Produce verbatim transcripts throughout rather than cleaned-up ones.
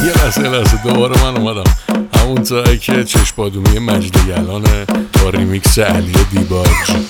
یه لحظه لحظه دوباره من اومدم همون جایی که چشمادومی مجد گلانه با ریمیکس علی دیباج.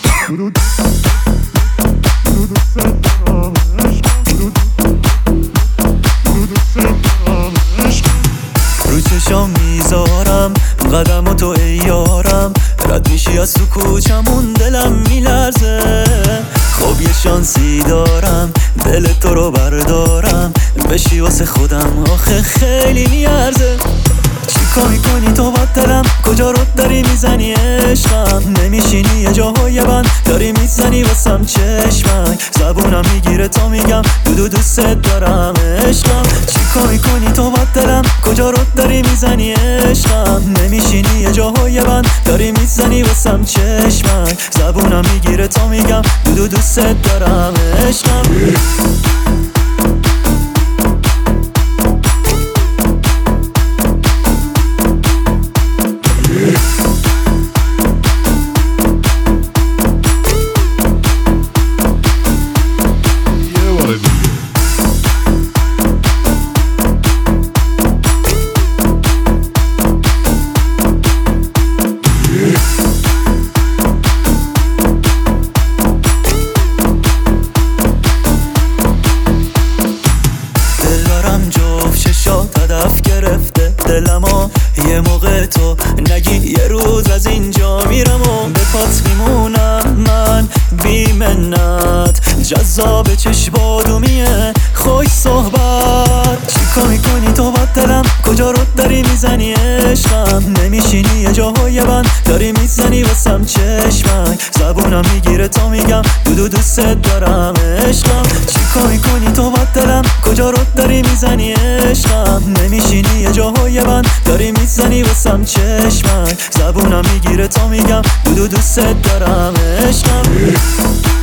رو چشام میذارم قدم و تو ای یارم، رد میشی از تو کوچمون دلم میلرزه. خب یه شانسی دارم دل تو رو بردارم، بشی واسه خودم آخه خیلی میارزه. چیکار میکنی تو با دلم، کجا رو داری میزنی عشقم؟ نمیشینی یه جاهای بند داری میزنی واسم چشمک، زبونم میگیره تا میگم دودو دوست دارم عشقم. چیکار میکنی تو با دلم، کجا رو داری میزنی عشقم؟ نمیشینی یه جاهای بند داری میزنی واسم چشمک، زبونم میگیره تا میگم دودو دوست دارم عشقم. هدف گرفته دلمو، یه موقع تو نگی یه روز از اینجا میرم و به پات میمونم من بی منت. جذاب چشمادومیه خوش صحبت، چیکار میکنی تو با دلم، کجا رو داری میزنی عشقم؟ نمیشینی یه جاهای بند داری میزنی واسم چشمک، زبونم میگیره تا میگم دودو دوست دارم عشقم. چیکار میکنی تو با دلم، کجا رو داری میزنی عشقم؟ نمیشینی یه جاهای بند داری میزنی واسم چشمک، زبونم میگیره تا میگم دودو دوست دارم عشقم.